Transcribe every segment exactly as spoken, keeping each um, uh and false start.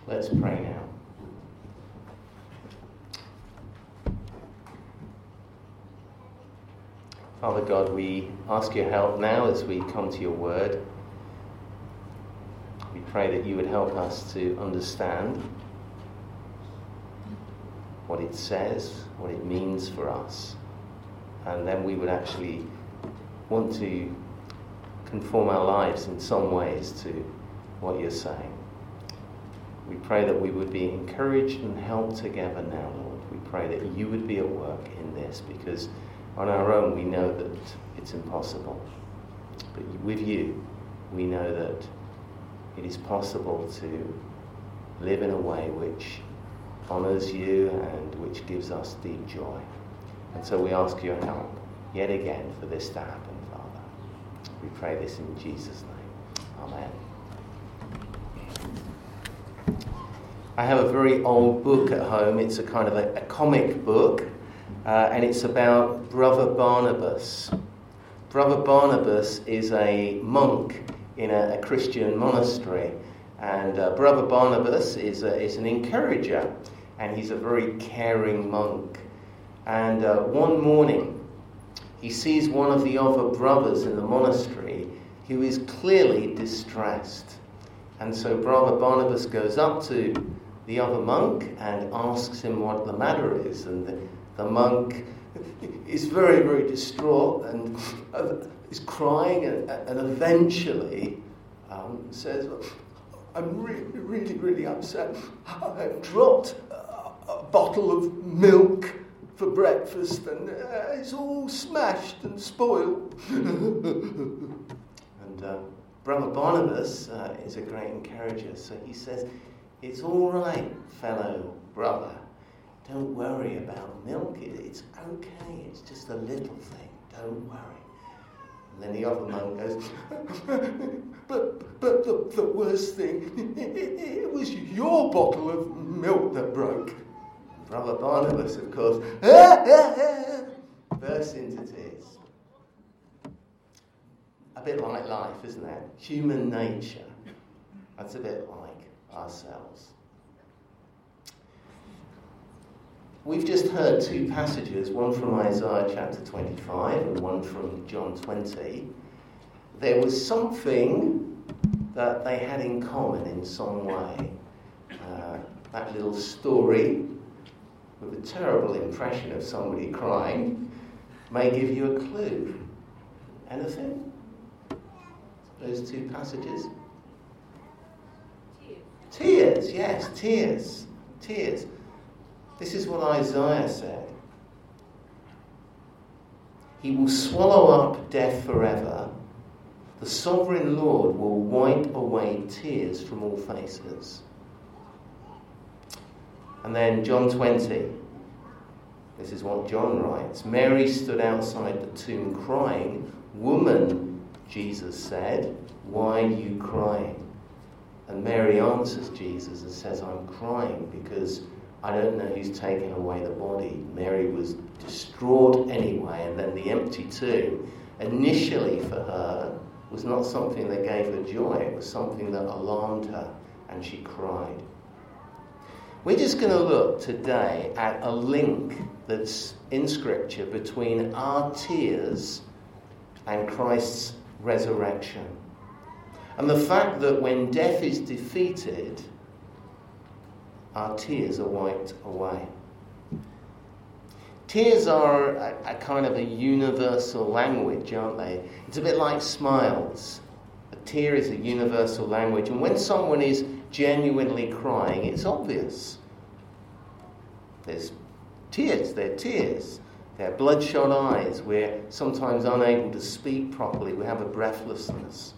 Let's pray now. Father God, we ask your help now as we come to your word. We pray that you would help us to understand what it says, what it means for us, and then we would actually want to conform our lives in some ways to what you're saying. We pray that we would be encouraged and helped together now, Lord. We pray that you would be at work in this, because on our own we know that it's impossible. But with you, we know that it is possible to live in a way which honours you and which gives us deep joy. And so we ask your help yet again for this to happen, Father. We pray this in Jesus' name. Amen. I have a very old book at home. It's a kind of a, a comic book, uh, and it's about Brother Barnabas. Brother Barnabas is a monk in a, a Christian monastery, and uh, Brother Barnabas is, a, is an encourager, and he's a very caring monk. And uh, one morning, he sees one of the other brothers in the monastery who is clearly distressed. And so Brother Barnabas goes up to the other monk and asks him what the matter is. And the, the monk is very, very distraught and uh, is crying and, and eventually um, says, I'm really, really, really upset. I've dropped a, a bottle of milk for breakfast and uh, it's all smashed and spoiled. and uh, Brother Barnabas uh, is a great encourager, so he says, it's all right, fellow brother. Don't worry about milk. It, it's okay. It's just a little thing. Don't worry. And then the other monk goes, but but the, the worst thing, it, it, it was your bottle of milk that broke. And Brother Barnabas, of course, bursts into tears. A bit like life, isn't it? Human nature. That's a bit like ourselves. We've just heard two passages, one from Isaiah chapter twenty-five and one from John twenty. There was something that they had in common in some way. Uh, that little story with a terrible impression of somebody crying may give you a clue. Anything? Those two passages? Tears. Tears, yes, tears. Tears. This is what Isaiah said. He will swallow up death forever. The sovereign Lord will wipe away tears from all faces. And then John twenty. This is what John writes. Mary stood outside the tomb crying. Woman, Jesus said, why are you crying? And Mary answers Jesus and says, I'm crying because I don't know who's taken away the body. Mary was distraught anyway, and then the empty tomb, initially for her, was not something that gave her joy. It was something that alarmed her, and she cried. We're just going to look today at a link that's in Scripture between our tears and Christ's resurrection. And the fact that when death is defeated, our tears are wiped away. Tears are a, a kind of a universal language, aren't they? It's a bit like smiles. A tear is a universal language. And when someone is genuinely crying, it's obvious. There's tears, they're tears. They're bloodshot eyes. We're sometimes unable to speak properly. We have a breathlessness.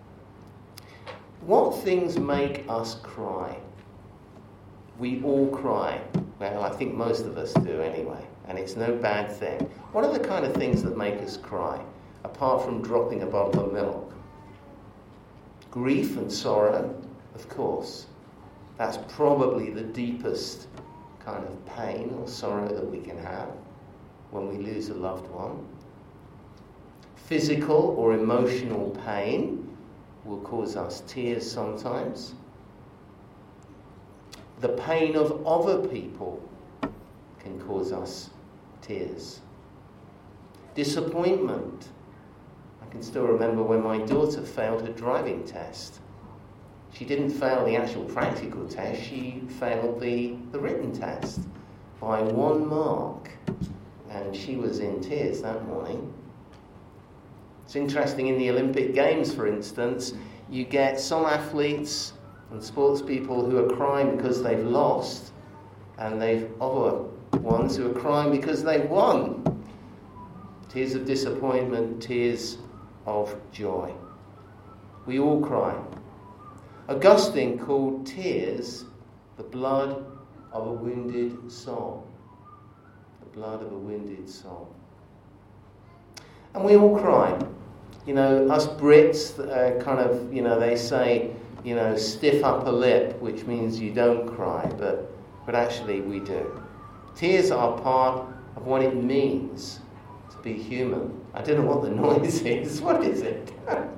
What things make us cry? We all cry. Well, I think most of us do anyway, and it's no bad thing. What are the kind of things that make us cry, apart from dropping a bottle of milk? Grief and sorrow, of course. That's probably the deepest kind of pain or sorrow that we can have when we lose a loved one. Physical or emotional pain will cause us tears sometimes. The pain of other people can cause us tears. Disappointment. I can still remember when my daughter failed her driving test. She didn't fail the actual practical test, she failed the, the written test by one mark. And she was in tears that morning. It's interesting, in the Olympic Games, for instance, you get some athletes and sports people who are crying because they've lost, and they've other ones who are crying because they've won. Tears of disappointment, tears of joy. We all cry. Augustine called tears the blood of a wounded soul. The blood of a wounded soul. And we all cry. You know, us Brits, uh, kind of, you know, they say, you know, stiff upper lip, which means you don't cry, but, but actually we do. Tears are part of what it means to be human. I don't know what the noise is. What is it?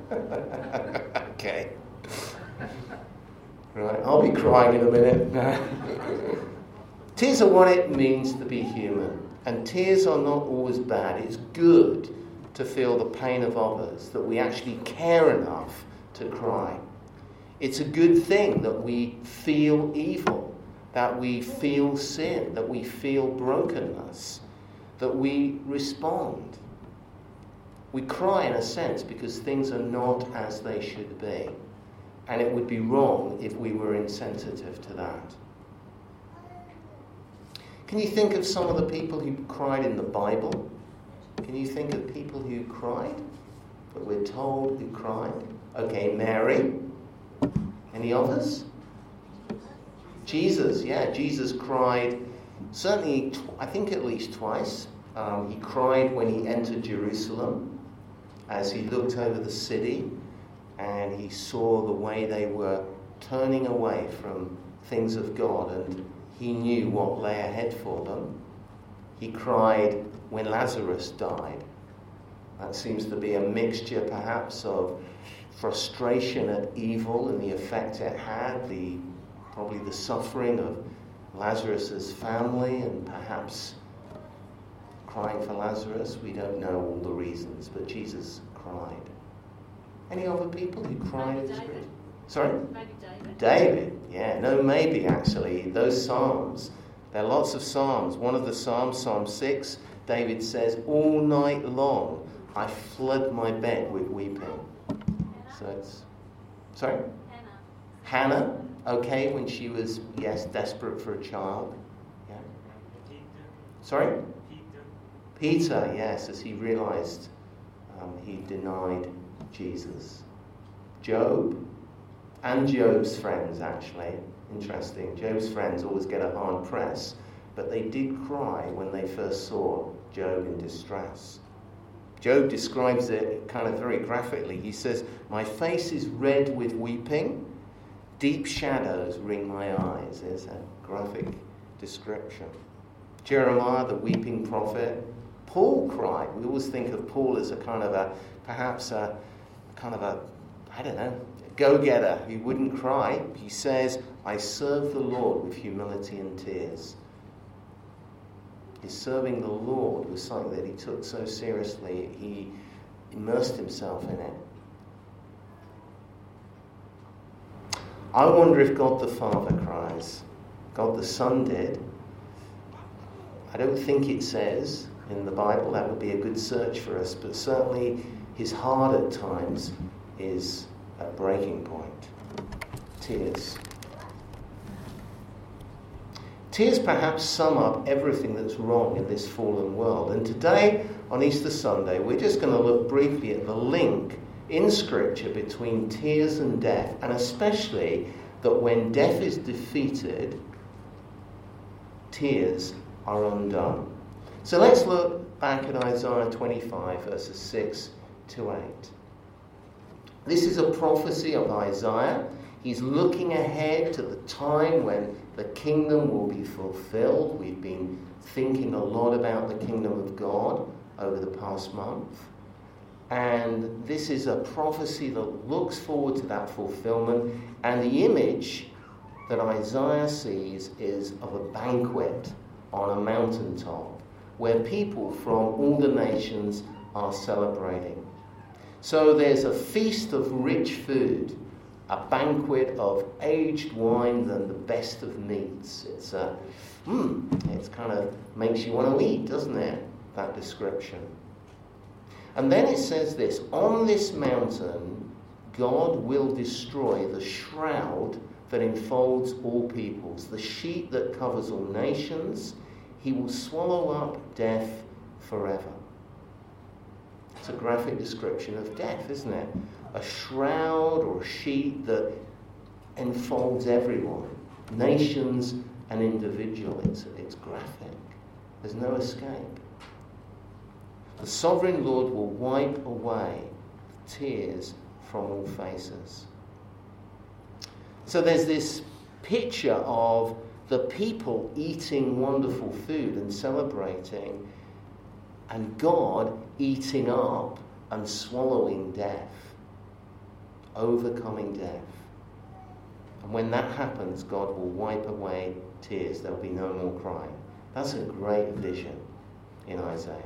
Okay. Right, I'll be crying in a minute. Tears are what it means to be human. And tears are not always bad. It's good to feel the pain of others, that we actually care enough to cry. It's a good thing that we feel evil, that we feel sin, that we feel brokenness, that we respond. We cry in a sense because things are not as they should be. And it would be wrong if we were insensitive to that. Can you think of some of the people who cried in the Bible? Can you think of people who cried? That we're told who cried? Okay, Mary. Any others? Jesus, yeah, Jesus cried, certainly, I think at least twice. Um, he cried when he entered Jerusalem, as he looked over the city, and he saw the way they were turning away from things of God, and he knew what lay ahead for them. He cried when Lazarus died. That seems to be a mixture, perhaps, of frustration at evil and the effect it had, the probably the suffering of Lazarus's family, and perhaps crying for Lazarus. We don't know all the reasons, but Jesus cried. Any other people who cried in spirit? Sorry? Maybe David. David, yeah. No, maybe, actually. Those Psalms. There are lots of Psalms. One of the Psalms, Psalm six, David says, all night long I flood my bed with weeping. So it's... Sorry? Hannah. Hannah, okay, when she was, yes, desperate for a child. Yeah. Sorry? Peter. Peter, yes, as he realized um, he denied Jesus. Job, and Job's friends, actually. Interesting. Job's friends always get a hard press, but they did cry when they first saw Job in distress. Job describes it kind of very graphically. He says, my face is red with weeping, deep shadows ring my eyes. There's a graphic description. Jeremiah, the weeping prophet. Paul cried. We always think of Paul as a kind of a, perhaps a, kind of a, I don't know, go-getter who wouldn't cry. He says, I serve the Lord with humility and tears. His serving the Lord was something that he took so seriously, he immersed himself in it. I wonder if God the Father cries. God the Son did. I don't think it says in the Bible. That would be a good search for us, but certainly his heart at times is at breaking point. Tears. Tears perhaps sum up everything that's wrong in this fallen world. And today, on Easter Sunday, we're just going to look briefly at the link in Scripture between tears and death, and especially that when death is defeated, tears are undone. So let's look back at Isaiah twenty-five, verses six to eight. This is a prophecy of Isaiah. He's looking ahead to the time when the kingdom will be fulfilled. We've been thinking a lot about the kingdom of God over the past month. And this is a prophecy that looks forward to that fulfillment. And the image that Isaiah sees is of a banquet on a mountaintop where people from all the nations are celebrating. So there's a feast of rich food, a banquet of aged wine and the best of meats. It's a, mm, it's kind of makes you want to eat, doesn't it? That description. And then it says this, on this mountain, God will destroy the shroud that enfolds all peoples, the sheet that covers all nations. He will swallow up death forever. It's a graphic description of death, isn't it? A shroud or a sheet that enfolds everyone, nations and individual. It's, it's graphic. There's no escape. The sovereign Lord will wipe away tears from all faces. So there's this picture of the people eating wonderful food and celebrating, and God eating up and swallowing death, overcoming death. And when that happens, God will wipe away tears. There'll be no more crying. That's a great vision in Isaiah.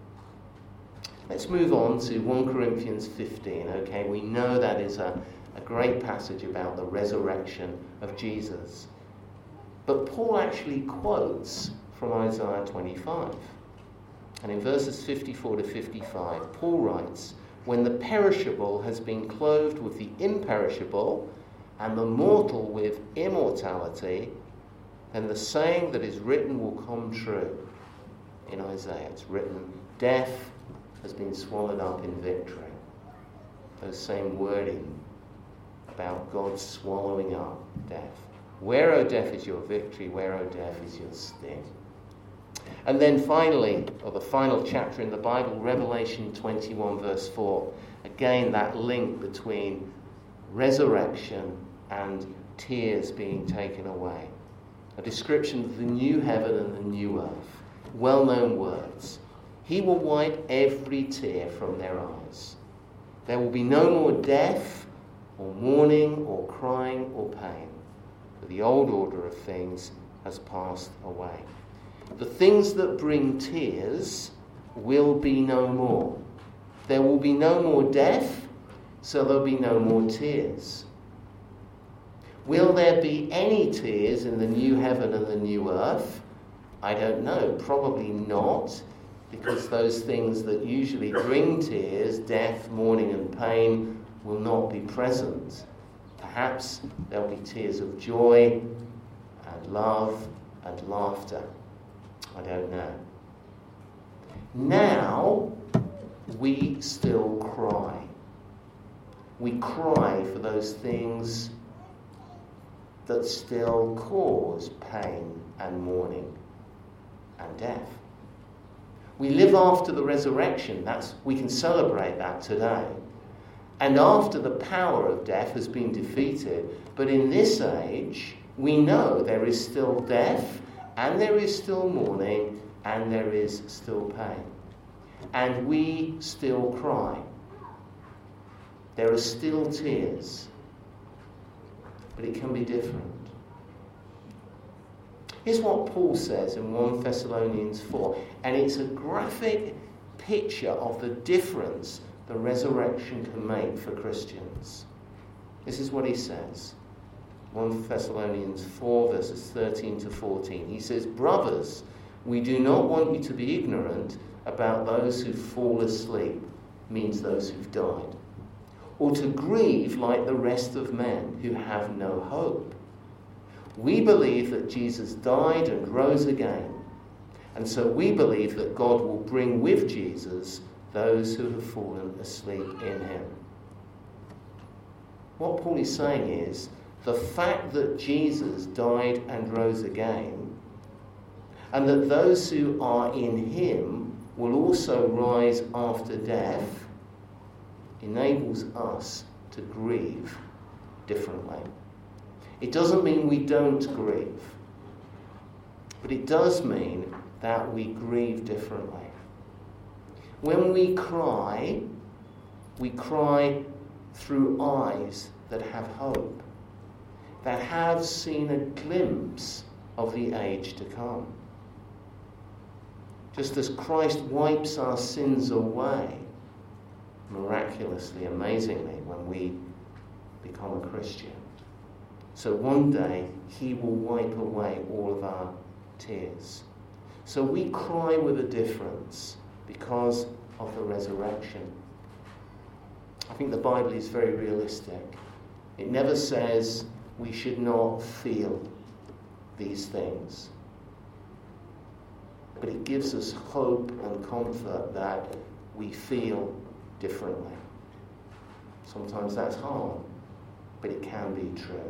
Let's move on to First Corinthians fifteen. Okay, we know that is a, a great passage about the resurrection of Jesus. But Paul actually quotes from Isaiah twenty-five. And in verses fifty-four to fifty-five, Paul writes, when the perishable has been clothed with the imperishable, and the mortal with immortality, then the saying that is written will come true. In Isaiah, it's written, death has been swallowed up in victory. Those same wording about God swallowing up death. Where, O death, is your victory? Where, O death, is your sting? And then finally, or the final chapter in the Bible, Revelation twenty-one, verse four. Again, that link between resurrection and tears being taken away. A description of the new heaven and the new earth. Well-known words. He will wipe every tear from their eyes. There will be no more death, or mourning, or crying, or pain. For the old order of things has passed away. The things that bring tears will be no more. There will be no more death, so there'll be no more tears. Will there be any tears in the new heaven and the new earth? I don't know. Probably not, because those things that usually bring tears, death, mourning and pain, will not be present. Perhaps there'll be tears of joy and love and laughter. I don't know. Now, we still cry. We cry for those things that still cause pain and mourning and death. We live after the resurrection. That's, we can celebrate that today. And after the power of death has been defeated. But in this age, we know there is still death, and there is still mourning, and there is still pain. And we still cry. There are still tears. But it can be different. Here's what Paul says in First Thessalonians four. And it's a graphic picture of the difference the resurrection can make for Christians. This is what he says. First Thessalonians four, verses thirteen to fourteen. He says, brothers, we do not want you to be ignorant about those who fall asleep, means those who've died, or to grieve like the rest of men who have no hope. We believe that Jesus died and rose again, and so we believe that God will bring with Jesus those who have fallen asleep in him. What Paul is saying is, the fact that Jesus died and rose again, and that those who are in him will also rise after death, enables us to grieve differently. It doesn't mean we don't grieve, but it does mean that we grieve differently. When we cry, we cry through eyes that have hope. that have seen a glimpse of the age to come. Just as Christ wipes our sins away, miraculously, amazingly, when we become a Christian. So one day, he will wipe away all of our tears. So we cry with a difference because of the resurrection. I think the Bible is very realistic. It never says we should not feel these things. But it gives us hope and comfort that we feel differently. Sometimes that's hard, but it can be true.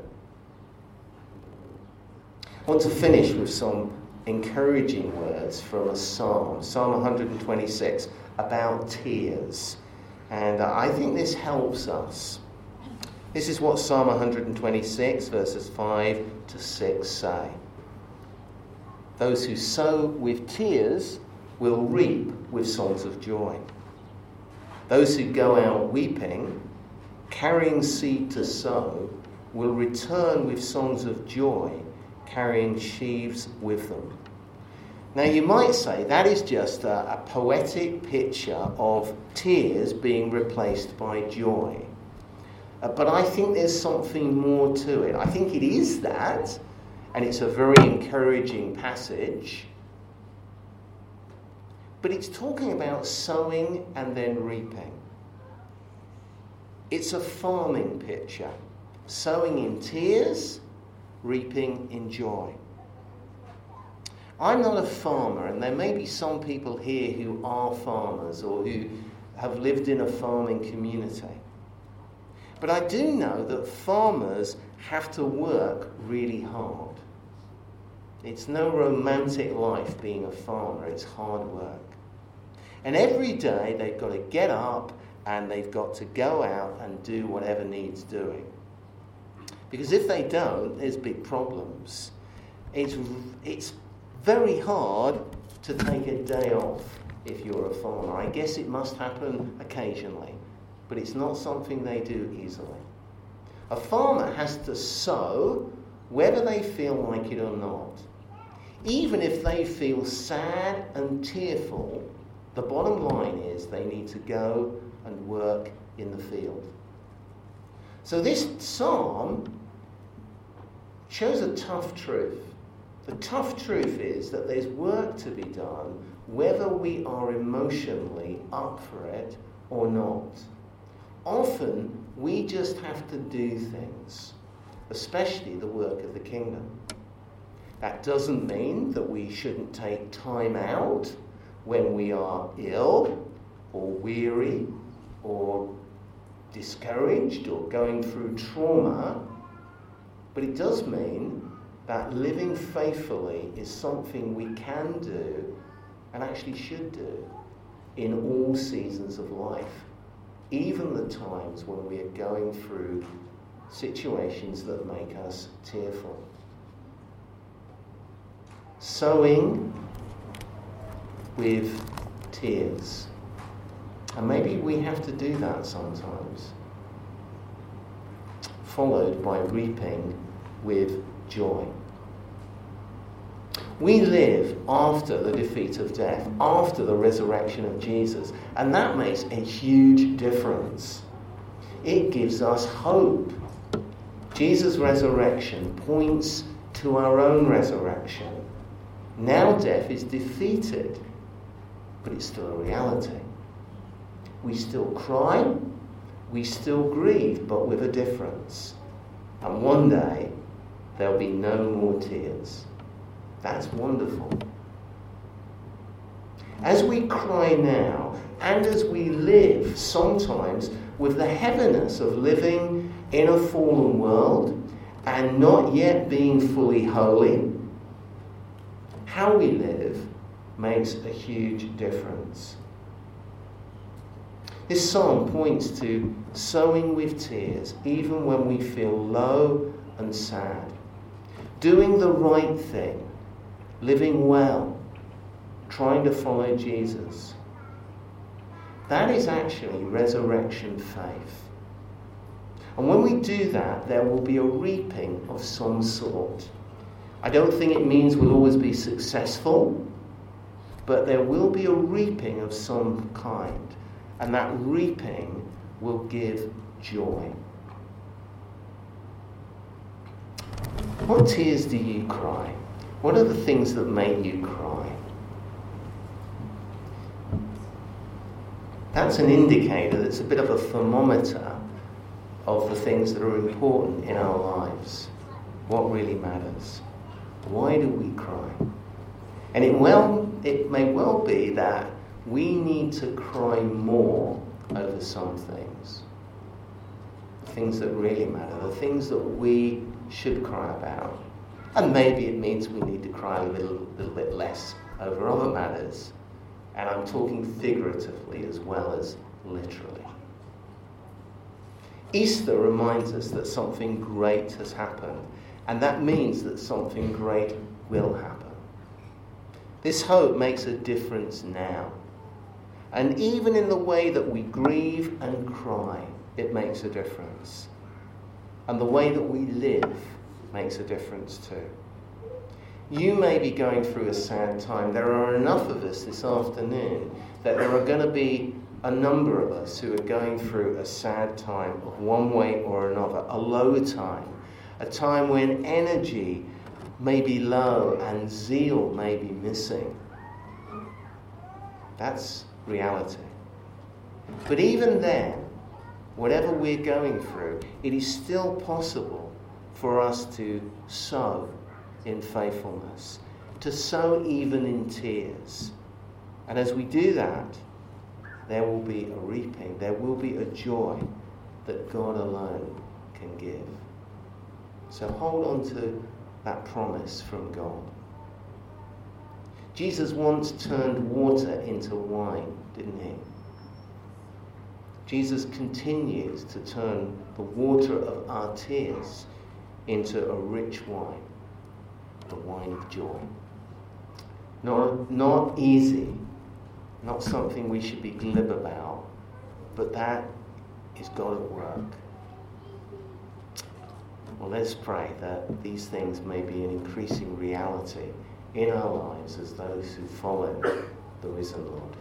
I want to finish with some encouraging words from a psalm, Psalm one twenty-six, about tears. And I think this helps us. This is what Psalm one twenty-six, verses five to six say. Those who sow with tears will reap with songs of joy. Those who go out weeping, carrying seed to sow, will return with songs of joy, carrying sheaves with them. Now you might say that is just a, a poetic picture of tears being replaced by joy. Uh, but I think there's something more to it. I think it is that, and it's a very encouraging passage. But it's talking about sowing and then reaping. It's a farming picture. Sowing in tears, reaping in joy. I'm not a farmer, and there may be some people here who are farmers or who have lived in a farming community. But I do know that farmers have to work really hard. It's no romantic life being a farmer, it's hard work. And every day they've got to get up and they've got to go out and do whatever needs doing. Because if they don't, there's big problems. It's, it's very hard to take a day off if you're a farmer. I guess it must happen occasionally, but it's not something they do easily. A farmer has to sow whether they feel like it or not. Even if they feel sad and tearful, the bottom line is they need to go and work in the field. So this psalm shows a tough truth. The tough truth is that there's work to be done whether we are emotionally up for it or not. Often we just have to do things, especially the work of the kingdom. That doesn't mean that we shouldn't take time out when we are ill or weary or discouraged or going through trauma, but it does mean that living faithfully is something we can do and actually should do in all seasons of life, even the times when we are going through situations that make us tearful. Sowing with tears. And maybe we have to do that sometimes. Followed by reaping with joy. We live after the defeat of death, after the resurrection of Jesus, and that makes a huge difference. It gives us hope. Jesus' resurrection points to our own resurrection. Now death is defeated, but it's still a reality. We still cry, we still grieve, but with a difference. And one day, there'll be no more tears. That's wonderful. As we cry now, and as we live sometimes with the heaviness of living in a fallen world and not yet being fully holy, how we live makes a huge difference. This psalm points to sowing with tears even when we feel low and sad. Doing the right thing, living well, trying to follow Jesus. That is actually resurrection faith. And when we do that, there will be a reaping of some sort. I don't think it means we'll always be successful, but there will be a reaping of some kind. And that reaping will give joy. What tears do you cry? What are the things that make you cry? That's an indicator, that's a bit of a thermometer of the things that are important in our lives. What really matters? Why do we cry? And it well, it may well be that we need to cry more over some things. The things that really matter, the things that we should cry about. And maybe it means we need to cry a little, little bit less over other matters. And I'm talking figuratively as well as literally. Easter reminds us that something great has happened, and that means that something great will happen. This hope makes a difference now. And even in the way that we grieve and cry, it makes a difference. And the way that we live makes a difference too. You may be going through a sad time. There are enough of us this afternoon that there are going to be a number of us who are going through a sad time of one way or another, a low time, a time when energy may be low and zeal may be missing. That's reality. But even then, whatever we're going through, it is still possible for us to sow in faithfulness, to sow even in tears. And as we do that, there will be a reaping, there will be a joy that God alone can give. So hold on to that promise from God. Jesus once turned water into wine, didn't he? Jesus continues to turn the water of our tears into a rich wine, the wine of joy. Not, not easy, not something we should be glib about, but that is God at work. Well, let's pray that these things may be an increasing reality in our lives as those who follow the risen Lord.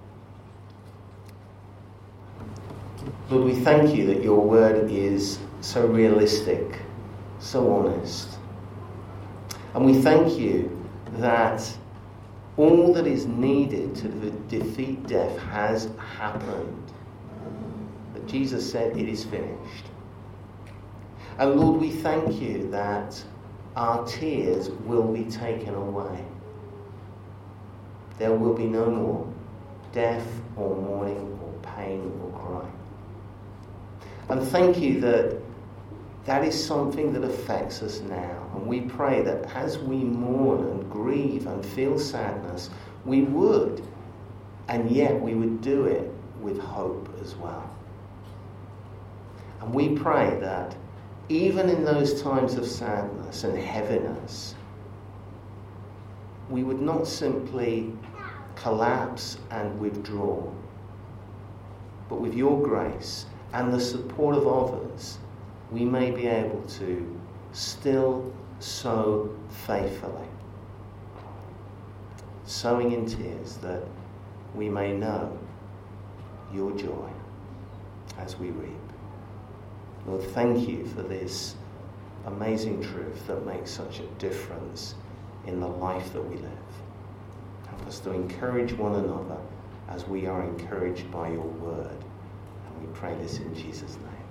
Lord, we thank you that your word is so realistic, so honest. And we thank you that all that is needed to defeat death has happened. That Jesus said, it is finished. And Lord, we thank you that our tears will be taken away. There will be no more death or mourning or pain or crying. And thank you that that is something that affects us now. And we pray that as we mourn and grieve and feel sadness, we would, and yet we would do it with hope as well. And we pray that even in those times of sadness and heaviness, we would not simply collapse and withdraw, but with your grace and the support of others, we may be able to still sow faithfully, sowing in tears, that we may know your joy as we reap. Lord, thank you for this amazing truth that makes such a difference in the life that we live. Help us to encourage one another as we are encouraged by your word. And we pray this in Jesus' name.